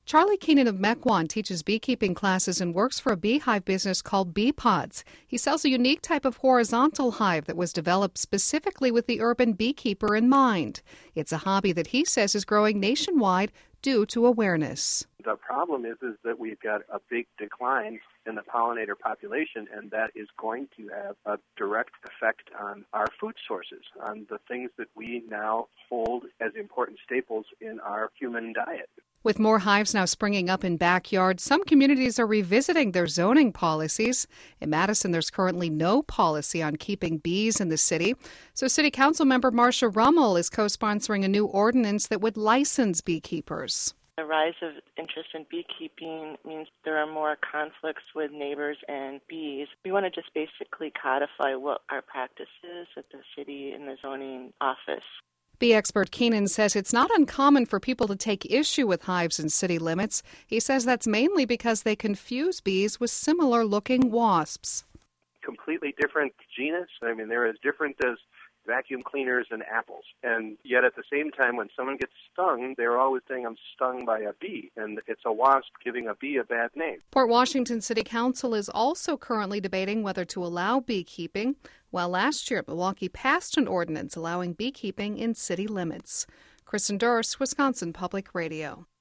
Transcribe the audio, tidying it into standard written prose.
Charlie Keenan of Mequon teaches beekeeping classes and works for a beehive business called Bee Pods. He sells a unique type of horizontal hive that was developed specifically with the urban beekeeper in mind. It's a hobby that he says is growing nationwide due to awareness. The problem is that we've got a big decline in the pollinator population, and that is going to have a direct effect on our food sources, on the things that we now hold as important staples in our human diet. With more hives now springing up in backyards, some communities are revisiting their zoning policies. In Madison, there's currently no policy on keeping bees in the city. So City Council member Marcia Rummel is co-sponsoring a new ordinance that would license beekeepers. The rise of interest in beekeeping means there are more conflicts with neighbors and bees. We want to just basically codify what our practice is at the city and the zoning office. Bee expert Keenan says it's not uncommon for people to take issue with hives in city limits. He says that's mainly because they confuse bees with similar-looking wasps. Completely different genus. I mean, they're as different as vacuum cleaners and apples. And yet at the same time, when someone gets stung, they're always saying, I'm stung by a bee. And it's a wasp giving a bee a bad name. Port Washington City Council is also currently debating whether to allow beekeeping. Well, last year, Milwaukee passed an ordinance allowing beekeeping in city limits. Kristen Durst, Wisconsin Public Radio.